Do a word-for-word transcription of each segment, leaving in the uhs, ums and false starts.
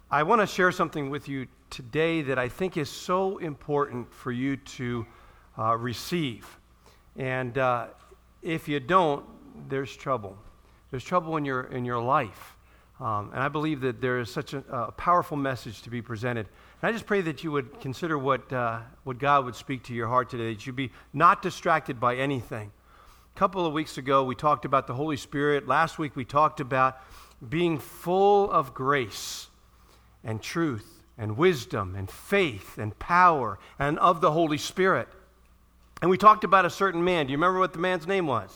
I want to share something with you today that I think is so important for you to uh, receive. And uh, if you don't, there's trouble. There's trouble in your in your life. Um, and I believe that there is such a, a powerful message to be presented. And I just pray that you would consider what uh, what God would speak to your heart today, that you'd be not distracted by anything. A couple of weeks ago, we talked about the Holy Spirit. Last week, we talked about being full of grace and truth and wisdom and faith and power and of the Holy Spirit. And we talked about a certain man. Do you remember what the man's name was?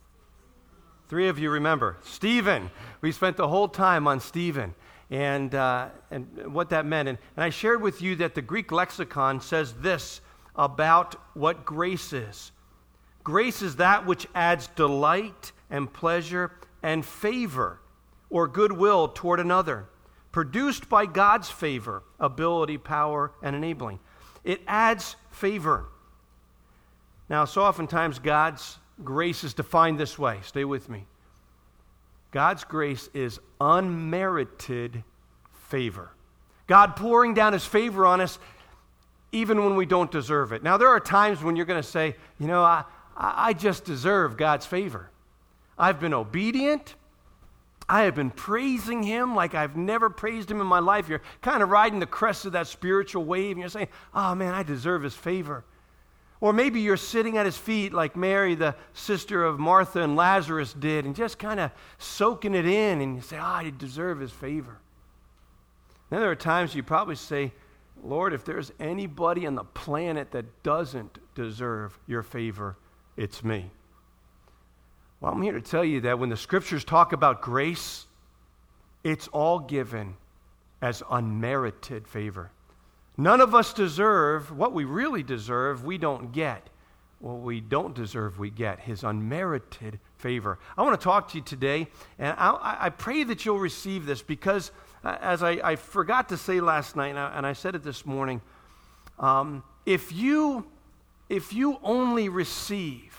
Three of you remember. Stephen. We spent the whole time on Stephen and uh, and what that meant. And, and I shared with you that the Greek lexicon says this about what grace is. Grace is that which adds delight and pleasure and favor or goodwill toward another, produced by God's favor, ability, power, and enabling. It adds favor. Now, so oftentimes God's grace is defined this way. Stay with me. God's grace is unmerited favor. God pouring down His favor on us even when we don't deserve it. Now, there are times when you're going to say, you know, I, I just deserve God's favor. I've been obedient. I have been praising Him like I've never praised Him in my life. You're kind of riding the crest of that spiritual wave, and you're saying, oh man, I deserve His favor. Or maybe you're sitting at His feet like Mary, the sister of Martha and Lazarus did, and just kind of soaking it in, and you say, oh, I deserve His favor. Then there are times you probably say, Lord, if there's anybody on the planet that doesn't deserve your favor, it's me. Well, I'm here to tell you that when the Scriptures talk about grace, it's all given as unmerited favor. None of us deserve what we really deserve, we don't get. What we don't deserve, we get. His unmerited favor. I want to talk to you today, and I, I pray that you'll receive this because, uh, as I, I forgot to say last night, and I, and I said it this morning, um, if you if you only receive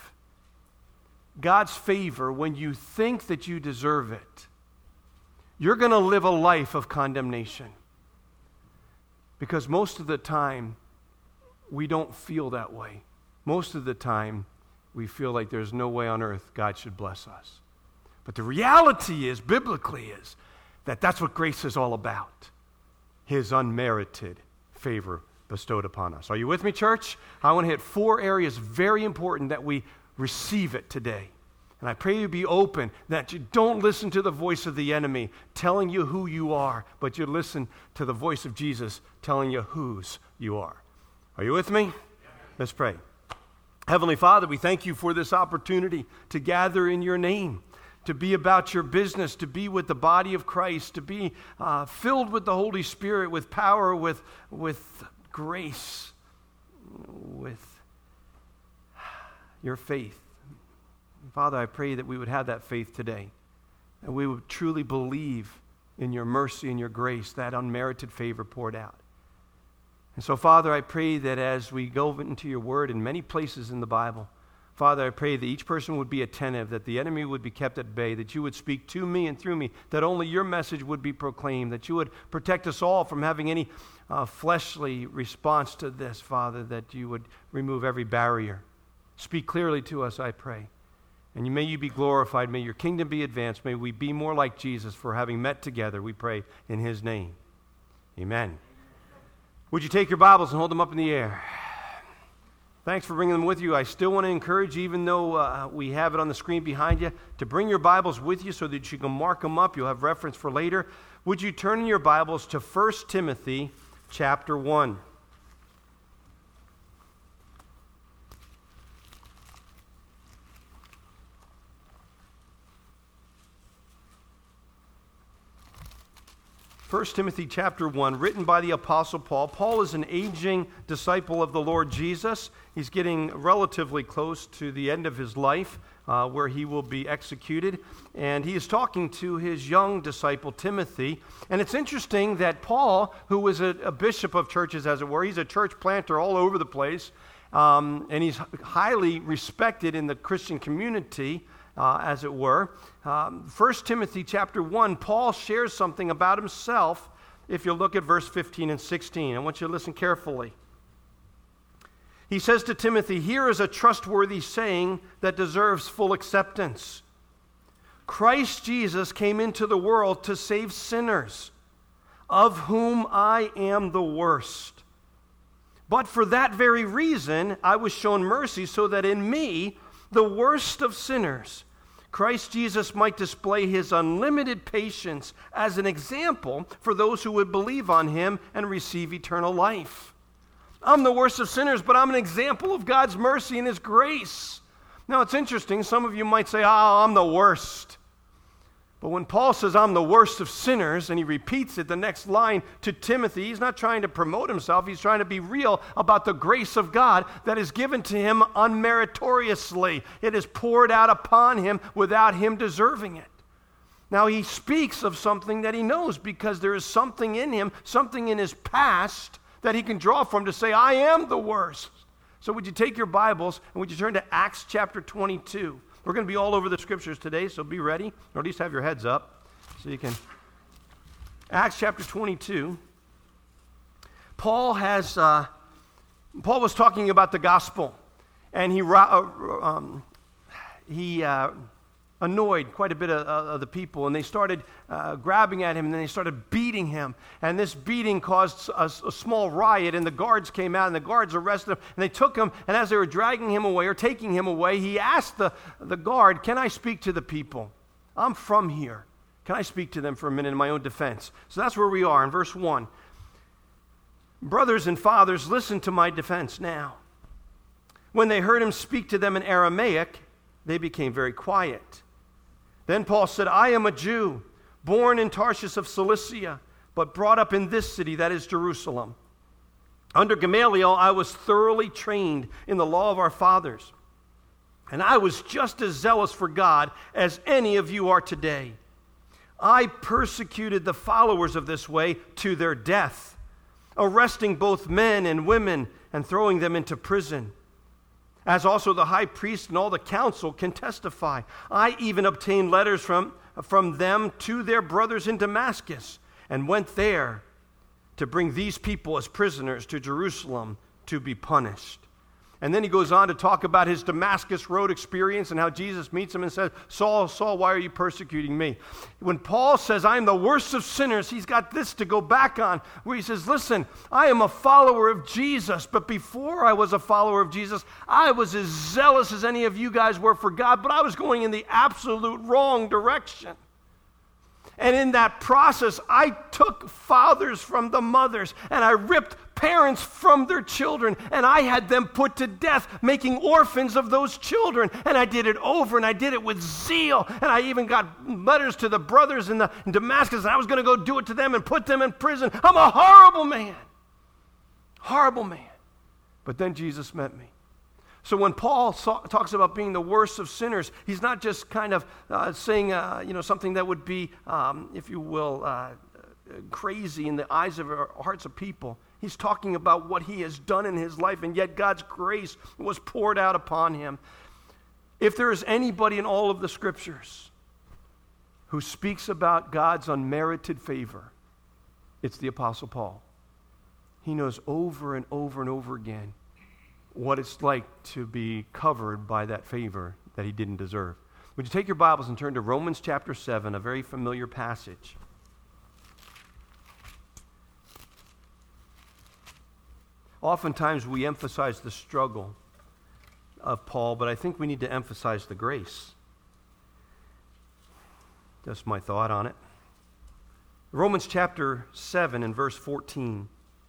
God's favor when you think that you deserve it, you're going to live a life of condemnation. Because most of the time, we don't feel that way. Most of the time, we feel like there's no way on earth God should bless us. But the reality is, biblically is, that that's what grace is all about. His unmerited favor bestowed upon us. Are you with me, church? I want to hit four areas very important that we receive it today. And I pray you be open, that you don't listen to the voice of the enemy telling you who you are, but you listen to the voice of Jesus telling you whose you are. Are you with me? Yeah. Let's pray. Heavenly Father, we thank you for this opportunity to gather in your name, to be about your business, to be with the body of Christ, to be uh, filled with the Holy Spirit, with power, with, with grace, with your faith. Father, I pray that we would have that faith today, that we would truly believe in your mercy and your grace, that unmerited favor poured out. And so, Father, I pray that as we go into your word in many places in the Bible, Father, I pray that each person would be attentive, that the enemy would be kept at bay, that you would speak to me and through me, that only your message would be proclaimed, that you would protect us all from having any uh, fleshly response to this, Father, that you would remove every barrier. Speak clearly to us, I pray. And may you be glorified. May your kingdom be advanced. May we be more like Jesus for having met together, we pray in his name. Amen. Would you take your Bibles and hold them up in the air? Thanks for bringing them with you. I still want to encourage you, even though uh, we have it on the screen behind you, to bring your Bibles with you so that you can mark them up. You'll have reference for later. Would you turn in your Bibles to First Timothy chapter one? First Timothy chapter one, written by the Apostle Paul. Paul is an aging disciple of the Lord Jesus. He's getting relatively close to the end of his life, uh, where he will be executed. And he is talking to his young disciple, Timothy. And it's interesting that Paul, who was a, a bishop of churches, as it were, he's a church planter all over the place, um, and he's highly respected in the Christian community, Uh, as it were. Um, First Timothy chapter one, Paul shares something about himself if you look at verse fifteen and sixteen. I want you to listen carefully. He says to Timothy, "Here is a trustworthy saying that deserves full acceptance. Christ Jesus came into the world to save sinners, of whom I am the worst. But for that very reason, I was shown mercy, so that in me, the worst of sinners, Christ Jesus might display his unlimited patience as an example for those who would believe on him and receive eternal life. I'm the worst of sinners, but I'm an example of God's mercy and his grace." Now, it's interesting. Some of you might say, "Oh, I'm the worst." But when Paul says, "I'm the worst of sinners," and he repeats it the next line to Timothy, he's not trying to promote himself. He's trying to be real about the grace of God that is given to him unmeritoriously. It is poured out upon him without him deserving it. Now, he speaks of something that he knows because there is something in him, something in his past that he can draw from to say, "I am the worst." So would you take your Bibles and would you turn to Acts chapter twenty-two? We're going to be all over the scriptures today, so be ready, or at least have your heads up so you can. Acts chapter twenty-two. Paul has, uh, Paul was talking about the gospel, and he, uh, um, he uh, annoyed quite a bit of, uh, of the people, and they started uh, grabbing at him, and then they started beating him, and this beating caused a, a small riot, and the guards came out, and the guards arrested him, and they took him, and as they were dragging him away or taking him away, he asked the, the guard, "Can I speak to the people? I'm from here. Can I speak to them for a minute in my own defense?" So that's where we are in verse one. "Brothers and fathers, listen to my defense now." When they heard him speak to them in Aramaic, they became very quiet. Then Paul said, "I am a Jew, born in Tarshish of Cilicia, but brought up in this city, that is Jerusalem. Under Gamaliel, I was thoroughly trained in the law of our fathers, and I was just as zealous for God as any of you are today. I persecuted the followers of this way to their death, arresting both men and women and throwing them into prison. As also the high priest and all the council can testify. I even obtained letters from, from them to their brothers in Damascus, and went there to bring these people as prisoners to Jerusalem to be punished." And then he goes on to talk about his Damascus Road experience and how Jesus meets him and says, "Saul, Saul, why are you persecuting me?" When Paul says, "I am the worst of sinners," he's got this to go back on, where he says, "Listen, I am a follower of Jesus, but before I was a follower of Jesus, I was as zealous as any of you guys were for God, but I was going in the absolute wrong direction. And in that process, I took fathers from the mothers, and I ripped parents from their children, and I had them put to death, making orphans of those children. And I did it over, and I did it with zeal. And I even got letters to the brothers in, the, in Damascus, and I was going to go do it to them and put them in prison. I'm a horrible man. Horrible man. But then Jesus met me." So when Paul saw, talks about being the worst of sinners, he's not just kind of uh, saying uh, you know, something that would be, um, if you will, uh, crazy in the eyes of our hearts of people. He's talking about what he has done in his life, and yet God's grace was poured out upon him. If there is anybody in all of the scriptures who speaks about God's unmerited favor, it's the Apostle Paul. He knows over and over and over again what it's like to be covered by that favor that he didn't deserve. Would you take your Bibles and turn to Romans chapter seven, a very familiar passage. Oftentimes we emphasize the struggle of Paul, but I think we need to emphasize the grace. That's my thought on it. Romans chapter seven and verse fourteen.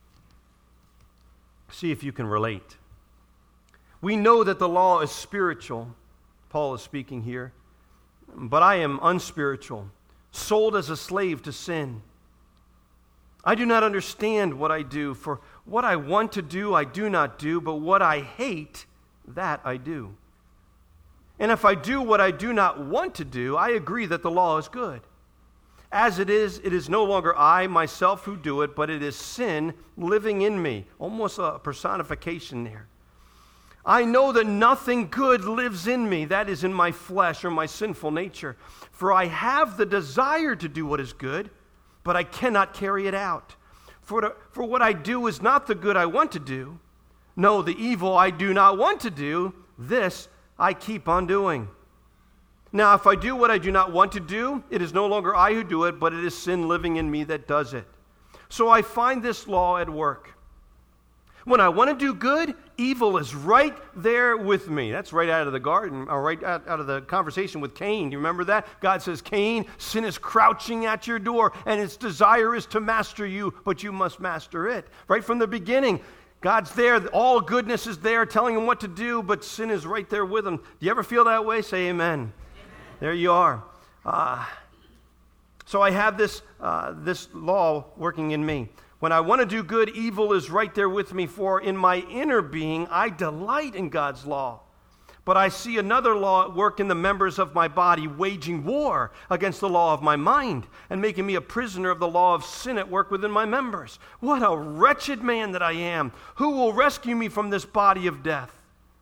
See if you can relate. "We know that the law is spiritual," Paul is speaking here, "but I am unspiritual, sold as a slave to sin. I do not understand what I do, for what I want to do I do not do, but what I hate, that I do. And if I do what I do not want to do, I agree that the law is good. As it is, it is no longer I myself who do it, but it is sin living in me." Almost a personification there. "I know that nothing good lives in me, that is in my flesh or my sinful nature. For I have the desire to do what is good, but I cannot carry it out. For, the, for what I do is not the good I want to do. No, the evil I do not want to do, this I keep on doing. Now, if I do what I do not want to do, it is no longer I who do it, but it is sin living in me that does it. So I find this law at work. When I want to do good, evil is right there with me. That's right out of the garden, or right out, out of the conversation with Cain. Do you remember that? God says, Cain, sin is crouching at your door, and its desire is to master you, but you must master it. Right from the beginning, God's there. All goodness is there, telling him what to do, but sin is right there with him. Do you ever feel that way? Say amen. Amen. There you are. Uh, so I have this, uh, this law working in me. When I want to do good, evil is right there with me, for in my inner being I delight in God's law. But I see another law at work in the members of my body, waging war against the law of my mind and making me a prisoner of the law of sin at work within my members. What a wretched man that I am! Who will rescue me from this body of death?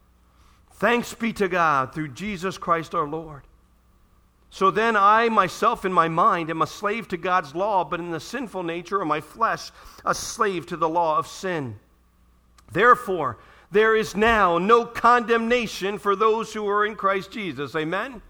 Thanks be to God through Jesus Christ our Lord. So then I myself in my mind am a slave to God's law, but in the sinful nature of my flesh, a slave to the law of sin. Therefore, there is now no condemnation for those who are in Christ Jesus. Amen? Amen.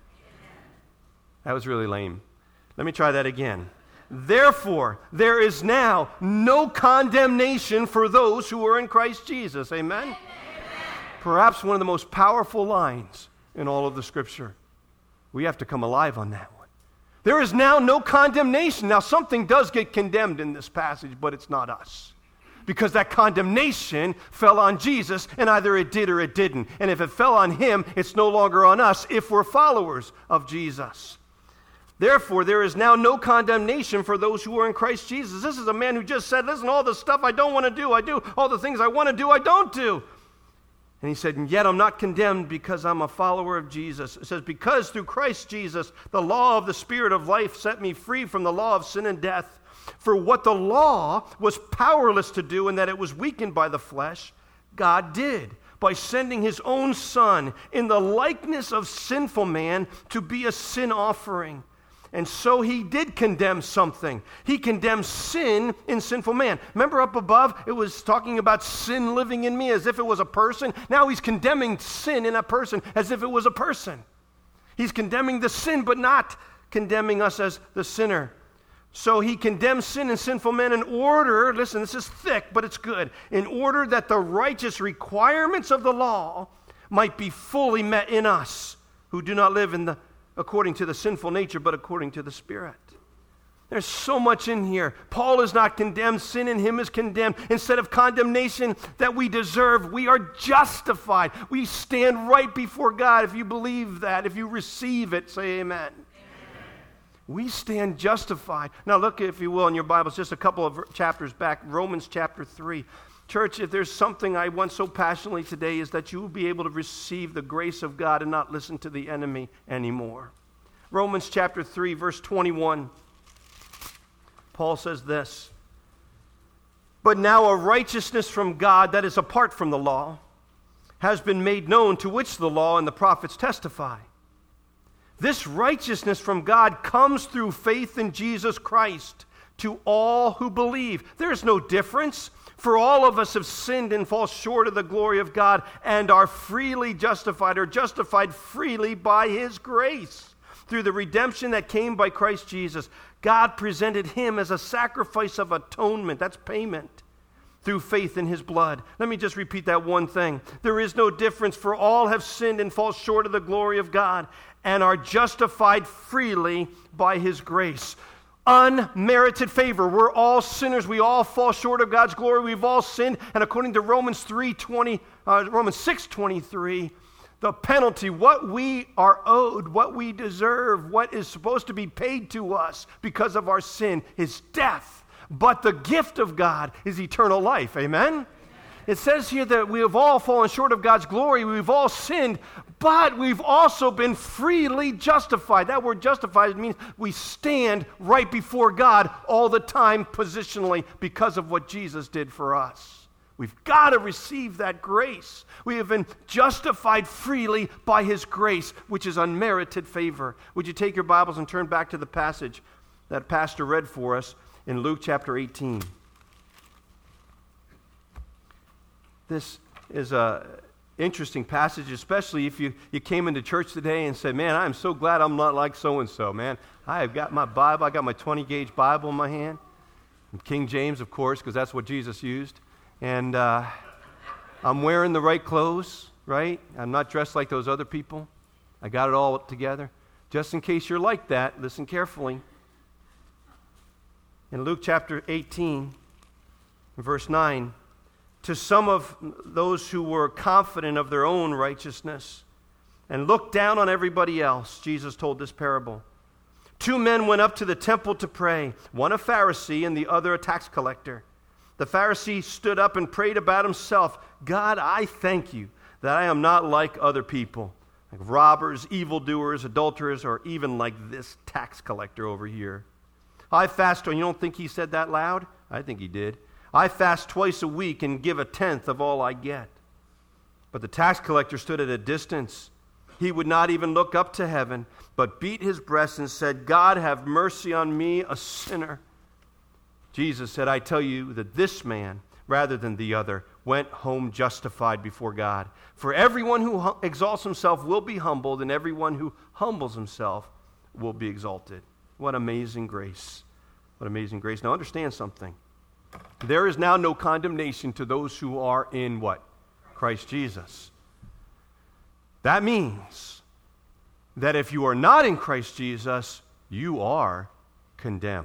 That was really lame. Let me try that again. Therefore, there is now no condemnation for those who are in Christ Jesus. Amen? Amen. Perhaps one of the most powerful lines in all of the Scripture. We have to come alive on that one. There is now no condemnation. Now, something does get condemned in this passage, but it's not us. Because that condemnation fell on Jesus, and either it did or it didn't. And if it fell on him, it's no longer on us if we're followers of Jesus. Therefore, there is now no condemnation for those who are in Christ Jesus. This is a man who just said, listen, all the stuff I don't want to do, I do. All the things I want to do, I don't do. And he said, and yet I'm not condemned because I'm a follower of Jesus. It says, because through Christ Jesus, the law of the Spirit of life set me free from the law of sin and death. For what the law was powerless to do, in that it was weakened by the flesh, God did, by sending his own Son in the likeness of sinful man to be a sin offering. And so he did condemn something. He condemned sin in sinful man. Remember up above, it was talking about sin living in me as if it was a person. Now he's condemning sin in a person as if it was a person. He's condemning the sin, but not condemning us as the sinner. So he condemns sin and sinful men in order, listen, this is thick, but it's good, in order that the righteous requirements of the law might be fully met in us, who do not live in the according to the sinful nature, but according to the Spirit. There's so much in here. Paul is not condemned. Sin in him is condemned. Instead of condemnation that we deserve, we are justified. We stand right before God. If you believe that, if you receive it, say amen. Amen. We stand justified. Now look, if you will, in your Bibles, just a couple of chapters back, Romans chapter three. Church, if there's something I want so passionately today, is that you will be able to receive the grace of God and not listen to the enemy anymore. Romans chapter three, verse twenty-one. Paul says this, but now a righteousness from God that is apart from the law has been made known, to which the law and the prophets testify. This righteousness from God comes through faith in Jesus Christ to all who believe. There's no difference. For all of us have sinned and fall short of the glory of God and are freely justified, or justified freely by his grace. Through the redemption that came by Christ Jesus, God presented him as a sacrifice of atonement. That's payment. Through faith in his blood. Let me just repeat that one thing. There is no difference, for all have sinned and fall short of the glory of God and are justified freely by his grace. Unmerited favor. We're all sinners. We all fall short of God's glory. We've all sinned. And according to Romans three twenty, uh, Romans six twenty-three, the penalty, what we are owed, what we deserve, what is supposed to be paid to us because of our sin is death. But the gift of God is eternal life. Amen? It says here that we have all fallen short of God's glory. We've all sinned, but we've also been freely justified. That word justified means we stand right before God all the time positionally because of what Jesus did for us. We've got to receive that grace. We have been justified freely by his grace, which is unmerited favor. Would you take your Bibles and turn back to the passage that Pastor read for us in Luke chapter eighteen. this is a interesting passage, especially if you, you came into church today and said, man, I'm so glad I'm not like so-and-so, man. I have got my Bible, I got my twenty-gauge Bible in my hand. And King James, of course, because that's what Jesus used. And uh, I'm wearing the right clothes, right? I'm not dressed like those other people. I got it all together. Just in case you're like that, listen carefully. In Luke chapter eighteen, verse nine, to some of those who were confident of their own righteousness and looked down on everybody else, Jesus told this parable. Two men went up to the temple to pray, one a Pharisee and the other a tax collector. The Pharisee stood up and prayed about himself, God, I thank you that I am not like other people, like robbers, evildoers, adulterers, or even like this tax collector over here. I fast, and you don't think he said that loud? I think he did. I fast twice a week and give a tenth of all I get. But the tax collector stood at a distance. He would not even look up to heaven, but beat his breast and said, God, have mercy on me, a sinner. Jesus said, I tell you that this man, rather than the other, went home justified before God. For everyone who hum- exalts himself will be humbled, and everyone who humbles himself will be exalted. What amazing grace. What amazing grace. Now understand something. There is now no condemnation to those who are in what? Christ Jesus. That means that if you are not in Christ Jesus, you are condemned.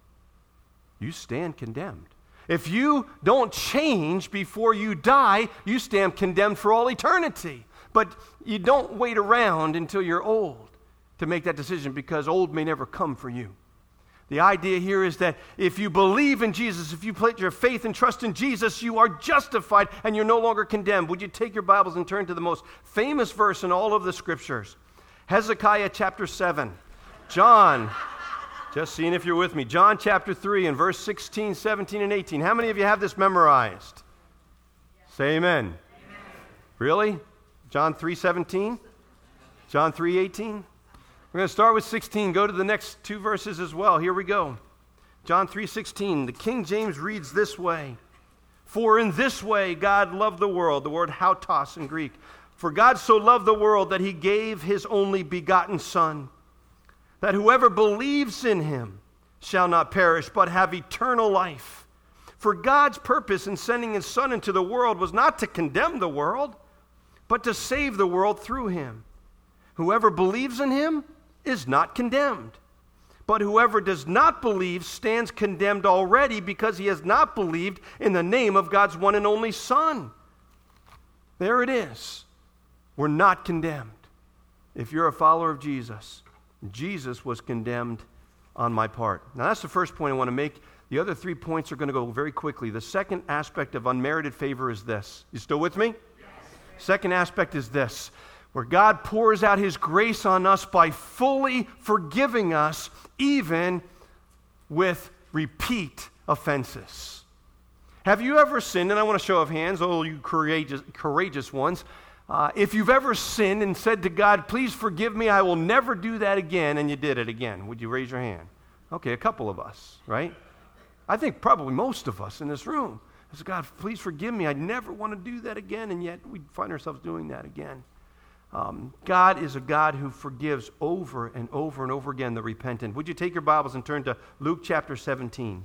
You stand condemned. If you don't change before you die, you stand condemned for all eternity. But you don't wait around until you're old to make that decision, because old may never come for you. The idea here is that if you believe in Jesus, if you put your faith and trust in Jesus, you are justified and you're no longer condemned. Would you take your Bibles and turn to the most famous verse in all of the Scriptures? Hezekiah chapter seven. John, just seeing if you're with me. John chapter three and verse sixteen, seventeen, and eighteen. How many of you have this memorized? Say amen. Amen. Really? John three seventeen? John three eighteen? We're going to start with sixteen. Go to the next two verses as well. Here we go. John three sixteen. The King James reads this way. For in this way God loved the world. The word hautos in Greek. For God so loved the world that he gave his only begotten Son, that whoever believes in him shall not perish, but have eternal life. For God's purpose in sending his Son into the world was not to condemn the world, but to save the world through him. Whoever believes in him is not condemned. But whoever does not believe stands condemned already, because he has not believed in the name of God's one and only Son. There it is. We're not condemned. If you're a follower of Jesus, Jesus was condemned on my part. Now that's the first point I want to make. The other three points are going to go very quickly. The second aspect of unmerited favor is this. You still with me? Yes. Second aspect is this. Where God pours out his grace on us by fully forgiving us, even with repeat offenses. Have you ever sinned? And I want to show of hands, oh, you courageous, courageous ones. Uh, if you've ever sinned and said to God, please forgive me, I will never do that again, and you did it again, would you raise your hand? Okay, a couple of us, right? I think probably most of us in this room. I said, God, please forgive me, I never want to do that again, and yet we find ourselves doing that again. Um, God is a God who forgives over and over and over again the repentant. Would you take your Bibles and turn to Luke chapter seventeen?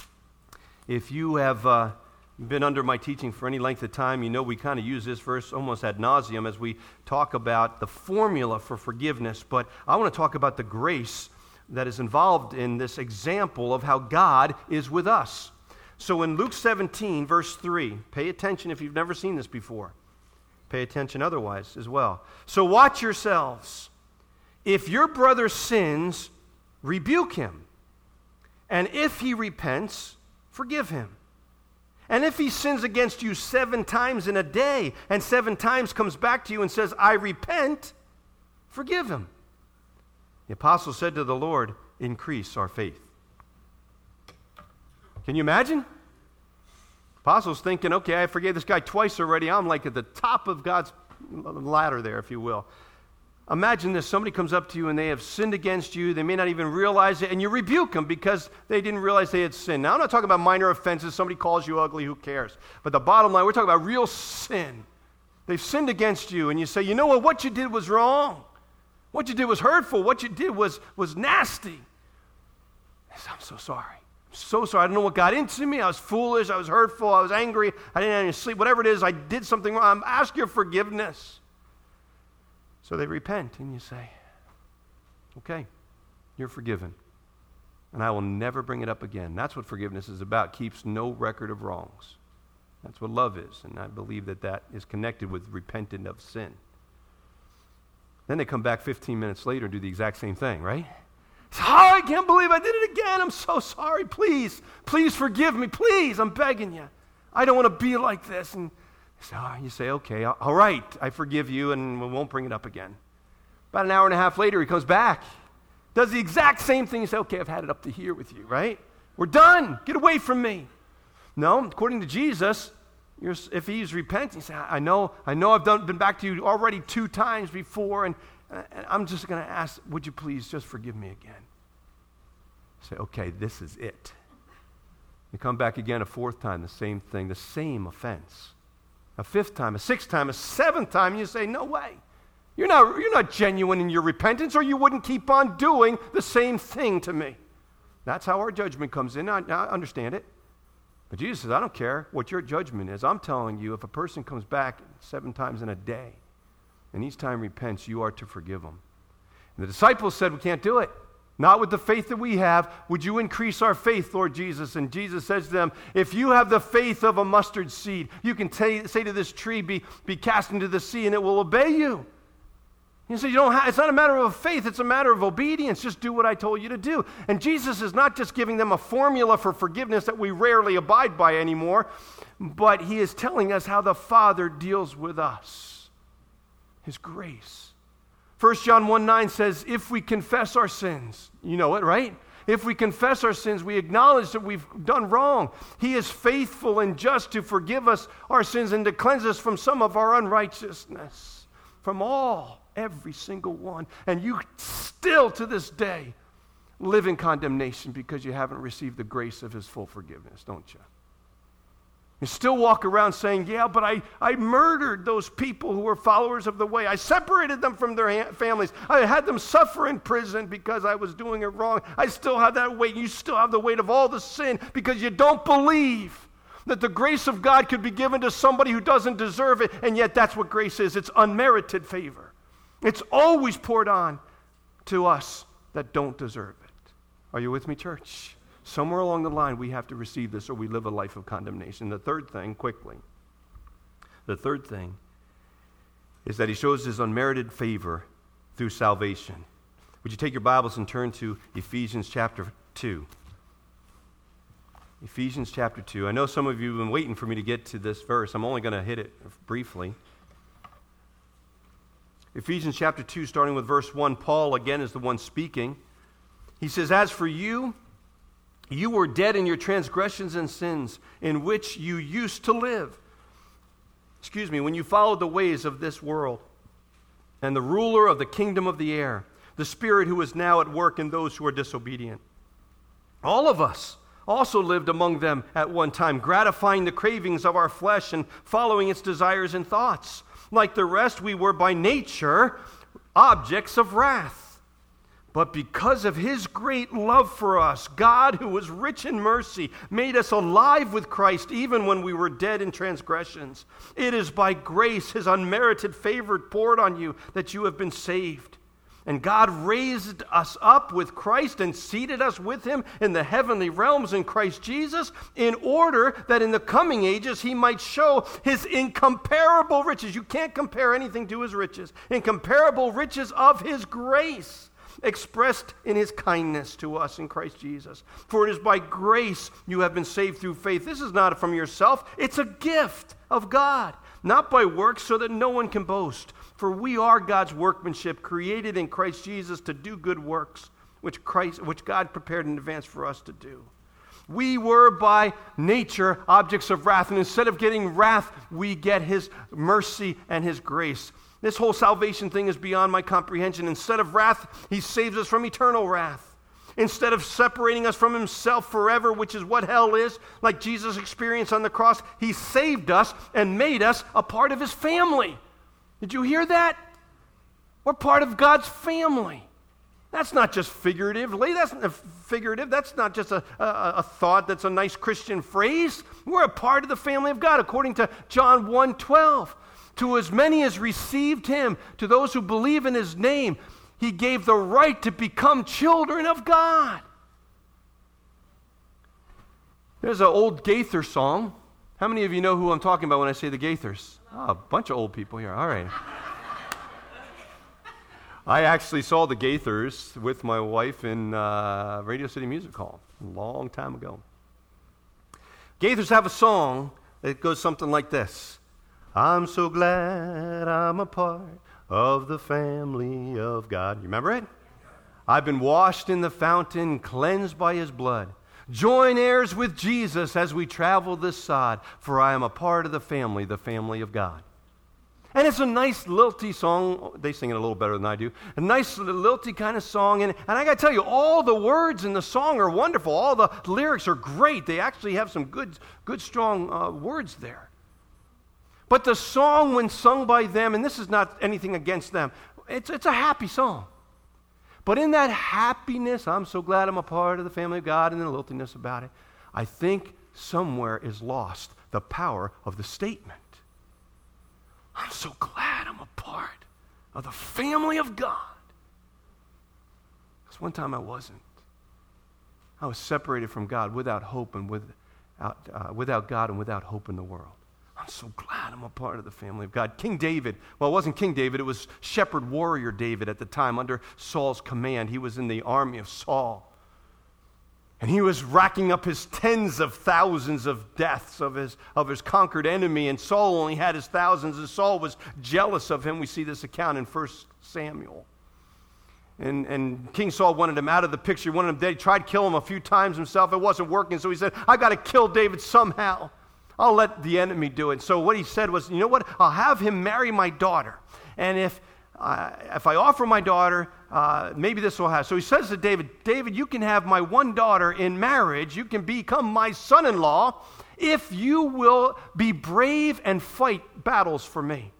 If you have uh, been under my teaching for any length of time, you know we kind of use this verse almost ad nauseum as we talk about the formula for forgiveness. But I want to talk about the grace that is involved in this example of how God is with us. So in Luke seventeen, verse three, pay attention if you've never seen this before. Pay attention otherwise as well. So watch yourselves. If your brother sins, rebuke him. And if he repents, forgive him. And if he sins against you seven times in a day, and seven times comes back to you and says, I repent, forgive him. The apostle said to the Lord, increase our faith. Can you imagine? Apostles thinking, okay, I forgave this guy twice already. I'm like at the top of God's ladder there, if you will. imagine this. Somebody comes up to you and they have sinned against you. They may not even realize it, and you rebuke them because they didn't realize they had sinned. Now, I'm not talking about minor offenses. Somebody calls you ugly, who cares? But the bottom line, we're talking about real sin. They've sinned against you, and you say, you know what? What you did was wrong. What you did was hurtful. What you did was, was nasty. I say, I'm so sorry. I'm so sorry. I don't know what got into me. I was foolish. I was hurtful. I was angry. I didn't have any sleep. Whatever it is, I did something wrong. I ask your forgiveness. So they repent, and you say, okay, you're forgiven, and I will never bring it up again. That's what forgiveness is about. Keeps no record of wrongs. That's what love is, and I believe that that is connected with repenting of sin. Then they come back fifteen minutes later and do the exact same thing, right? Oh, I can't believe I did it again. I'm so sorry. Please, please forgive me. Please, I'm begging you. I don't want to be like this. And so you say, okay, all right, I forgive you, and we won't bring it up again. About an hour and a half later, he comes back, does the exact same thing. You say, okay, I've had it up to here with you, right? We're done. Get away from me. No, according to Jesus, you're, if he's repenting, you say, I know, I know I've done, been back to you already two times before, and, and I'm just going to ask, would you please just forgive me again? Say, okay, this is it. You come back again a fourth time, the same thing, the same offense. A fifth time, a sixth time, a seventh time, and you say, no way. You're not, you're not genuine in your repentance, or you wouldn't keep on doing the same thing to me. That's how our judgment comes in. I, I understand it. But Jesus says, I don't care what your judgment is. I'm telling you, if a person comes back seven times in a day, and each time repents, you are to forgive them. And the disciples said, we can't do it. Not with the faith that we have. Would you increase our faith, Lord Jesus? And Jesus says to them, if you have the faith of a mustard seed, you can t- say to this tree, be, be cast into the sea, and it will obey you. You say, you don't have, it's not a matter of faith, it's a matter of obedience. Just do what I told you to do. And Jesus is not just giving them a formula for forgiveness that we rarely abide by anymore, but he is telling us how the Father deals with us. His grace. First John one nine says, if we confess our sins, you know it, right? If we confess our sins, we acknowledge that we've done wrong. He is faithful and just to forgive us our sins and to cleanse us from some of our unrighteousness. From all, every single one. And you still to this day live in condemnation because you haven't received the grace of his full forgiveness, don't you? You still walk around saying, yeah, but I, I murdered those people who were followers of the way. I separated them from their ha- families. I had them suffer in prison because I was doing it wrong. I still have that weight. You still have the weight of all the sin because you don't believe that the grace of God could be given to somebody who doesn't deserve it, and yet that's what grace is. It's unmerited favor. It's always poured on to us that don't deserve it. Are you with me, church? Somewhere along the line, we have to receive this or we live a life of condemnation. The third thing, quickly, the third thing is that he shows his unmerited favor through salvation. Would you take your Bibles and turn to Ephesians chapter two? Ephesians chapter two. I know some of you have been waiting for me to get to this verse. I'm only going to hit it briefly. Ephesians chapter two, starting with verse one, Paul again is the one speaking. He says, as for you, you were dead in your transgressions and sins in which you used to live. Excuse me, when you followed the ways of this world and the ruler of the kingdom of the air, the spirit who is now at work in those who are disobedient. All of us also lived among them at one time, gratifying the cravings of our flesh and following its desires and thoughts. Like the rest, we were by nature objects of wrath. But because of his great love for us, God, who was rich in mercy, made us alive with Christ even when we were dead in transgressions. It is by grace, his unmerited favor poured on you, that you have been saved. And God raised us up with Christ and seated us with him in the heavenly realms in Christ Jesus, in order that in the coming ages he might show his incomparable riches. You can't compare anything to his riches. Incomparable riches of his grace, expressed in his kindness to us in Christ Jesus. For it is by grace you have been saved through faith. This is not from yourself. It's a gift of God, not by works, so that no one can boast. For we are God's workmanship, created in Christ Jesus to do good works, which Christ, which God prepared in advance for us to do. We were by nature objects of wrath, and instead of getting wrath, we get his mercy and his grace. This whole salvation thing is beyond my comprehension. Instead of wrath, he saves us from eternal wrath. Instead of separating us from himself forever, which is what hell is, like Jesus experienced on the cross, he saved us and made us a part of his family. Did you hear that? We're part of God's family. That's not just figuratively. That's not figurative. That's not just a, a, a thought that's a nice Christian phrase. We're a part of the family of God, according to John one twelve. To as many as received him, to those who believe in his name, he gave the right to become children of God. There's an old Gaither song. How many of you know who I'm talking about when I say the Gaithers? Oh, a bunch of old people here. All right. I actually saw the Gaithers with my wife in uh, Radio City Music Hall a long time ago. Gaithers have a song that goes something like this. I'm so glad I'm a part of the family of God. You remember it? I've been washed in the fountain, cleansed by his blood. Join heirs with Jesus as we travel this sod, for I am a part of the family, the family of God. And it's a nice lilty song. They sing it a little better than I do. A nice lilty kind of song. And, and I got to tell you, all the words in the song are wonderful. All the lyrics are great. They actually have some good, good strong uh, words there. But the song, when sung by them, and this is not anything against them, it's, it's a happy song. But in that happiness, I'm so glad I'm a part of the family of God, and the liltiness about it, I think somewhere is lost the power of the statement. I'm so glad I'm a part of the family of God. Because one time I wasn't. I was separated from God without hope and without, uh, without God and without hope in the world. I'm so glad I'm a part of the family of God. King David, well, it wasn't King David, it was shepherd warrior David at the time under Saul's command. He was in the army of Saul. And he was racking up his tens of thousands of deaths of his, of his conquered enemy, and Saul only had his thousands, and Saul was jealous of him. We see this account in First Samuel. And, and King Saul wanted him out of the picture, wanted him dead. He tried to kill him a few times himself. It wasn't working, so he said, I got to kill David somehow. I'll let the enemy do it. So what he said was, you know what? I'll have him marry my daughter. And if uh, if I offer my daughter, uh, maybe this will happen. So he says to David, David, you can have my one daughter in marriage. You can become my son-in-law if you will be brave and fight battles for me.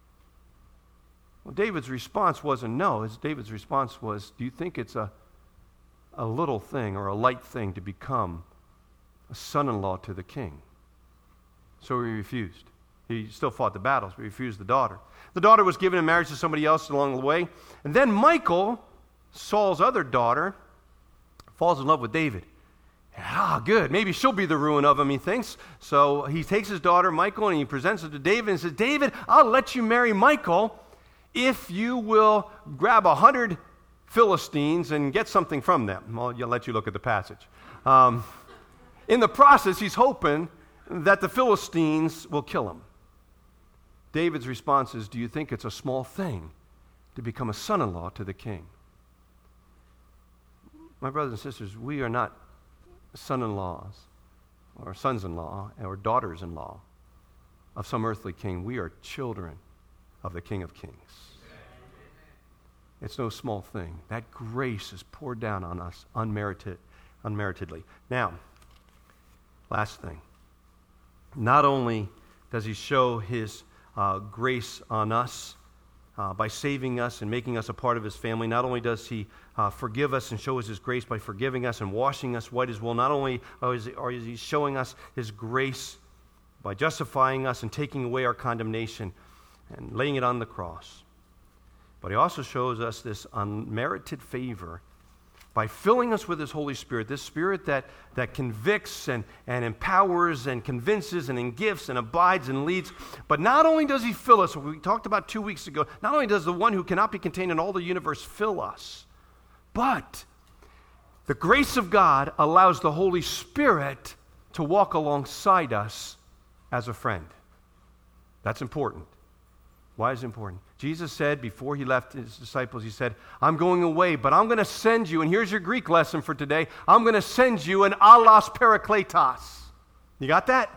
Well, David's response wasn't no. His, David's response was, do you think it's a, a little thing or a light thing to become a son-in-law to the king? So he refused. He still fought the battles, but he refused the daughter. The daughter was given in marriage to somebody else along the way. And then Michal, Saul's other daughter, falls in love with David. Ah, good. Maybe she'll be the ruin of him, he thinks. So he takes his daughter, Michal, and he presents her to David and says, David, I'll let you marry Michal if you will grab a hundred Philistines and get something from them. I'll let you look at the passage. Um, in the process, he's hoping that the Philistines will kill him. David's response is, do you think it's a small thing to become a son-in-law to the king? My brothers and sisters, we are not son-in-laws or sons-in-law or daughters-in-law of some earthly king. We are children of the King of Kings. It's no small thing. That grace is poured down on us unmerited, unmeritedly. Now, last thing. Not only does he show his uh, grace on us uh, by saving us and making us a part of his family, not only does he uh, forgive us and show us his grace by forgiving us and washing us white as wool, not only is he, or is he showing us his grace by justifying us and taking away our condemnation and laying it on the cross, but he also shows us this unmerited favor by filling us with his Holy Spirit, this Spirit that, that convicts and, and empowers and convinces and engifts and abides and leads. But not only does he fill us, we talked about two weeks ago, not only does the one who cannot be contained in all the universe fill us, but the grace of God allows the Holy Spirit to walk alongside us as a friend. That's important. Why is it important? Jesus said before he left his disciples, he said, I'm going away, but I'm going to send you, and here's your Greek lesson for today, I'm going to send you an allos parakletos. You got that?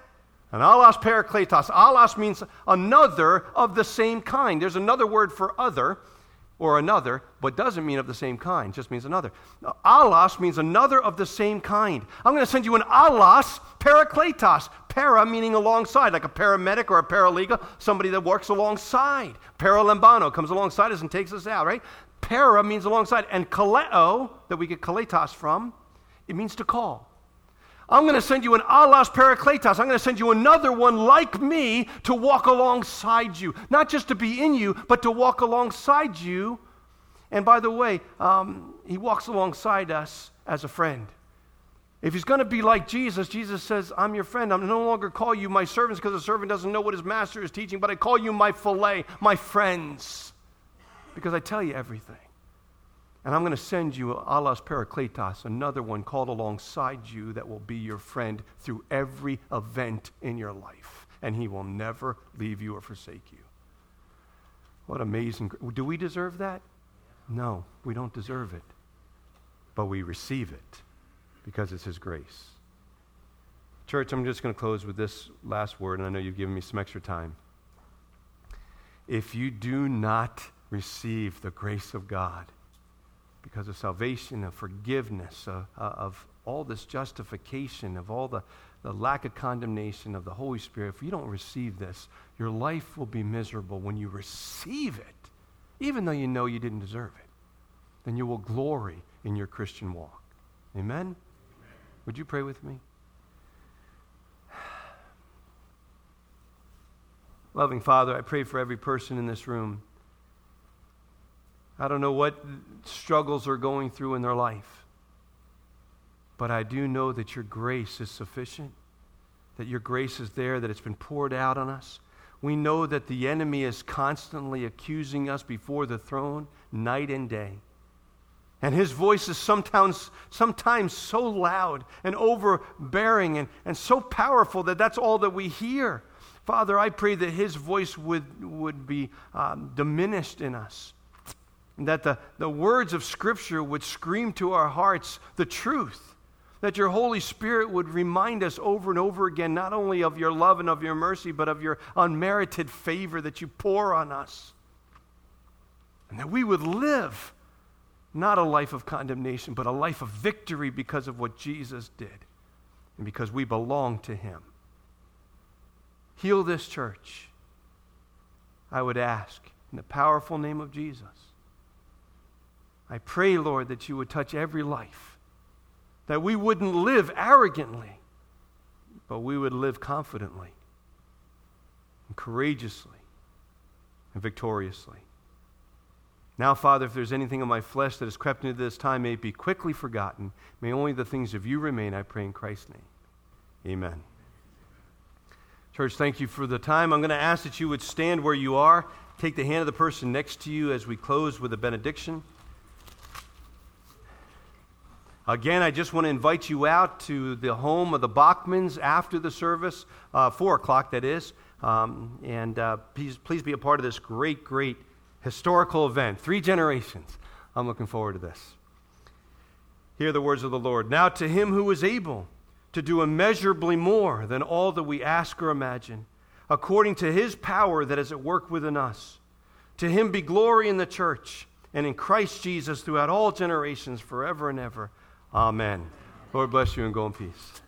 And allos parakletos. Allos means another of the same kind. There's another word for other or another, but doesn't mean of the same kind. It just means another. Now, allos means another of the same kind. I'm going to send you an allos parakletos. Para meaning alongside, like a paramedic or a paralegal, somebody that works alongside. Paralambano comes alongside us and takes us out, right? Para means alongside. And kaleo, that we get kaletos from, it means to call. I'm going to send you an allos parakletos. I'm going to send you another one like me to walk alongside you. Not just to be in you, but to walk alongside you. And by the way, um, he walks alongside us as a friend. If he's going to be like Jesus, Jesus says, I'm your friend. I'm no longer call you my servants because a servant doesn't know what his master is teaching, but I call you my philae, my friends, because I tell you everything. And I'm going to send you allos parakletos, another one called alongside you that will be your friend through every event in your life. And he will never leave you or forsake you. What amazing. Do we deserve that? No, we don't deserve it. But we receive it because it's his grace. Church, I'm just going to close with this last word, and I know you've given me some extra time. If you do not receive the grace of God, because of salvation, of forgiveness, uh, uh, of all this justification, of all the, the lack of condemnation of the Holy Spirit, if you don't receive this, your life will be miserable. When you receive it, even though you know you didn't deserve it, then you will glory in your Christian walk. Amen? Amen. Would you pray with me? Loving Father, I pray for every person in this room. I don't know what struggles they're going through in their life, but I do know that your grace is sufficient, that your grace is there, that it's been poured out on us. We know that the enemy is constantly accusing us before the throne night and day. And his voice is sometimes, sometimes so loud and overbearing and, and so powerful that that's all that we hear. Father, I pray that his voice would, would be um, diminished in us. And that the, the words of Scripture would scream to our hearts the truth. That your Holy Spirit would remind us over and over again, not only of your love and of your mercy, but of your unmerited favor that you pour on us. And that we would live not a life of condemnation, but a life of victory because of what Jesus did. And because we belong to him. Heal this church, I would ask, in the powerful name of Jesus. I pray, Lord, that you would touch every life, that we wouldn't live arrogantly, but we would live confidently and courageously and victoriously. Now, Father, if there's anything in my flesh that has crept into this time, may it be quickly forgotten. May only the things of you remain, I pray in Christ's name. Amen. Church, thank you for the time. I'm going to ask that you would stand where you are. Take the hand of the person next to you as we close with a benediction. Again, I just want to invite you out to the home of the Bachmans after the service, uh, four o'clock that is, um, and uh, please, please be a part of this great, great historical event. Three generations. I'm looking forward to this. Hear the words of the Lord. Now to him who is able to do immeasurably more than all that we ask or imagine, according to his power that is at work within us. To him be glory in the church and in Christ Jesus throughout all generations, forever and ever. Amen. Lord bless you and go in peace.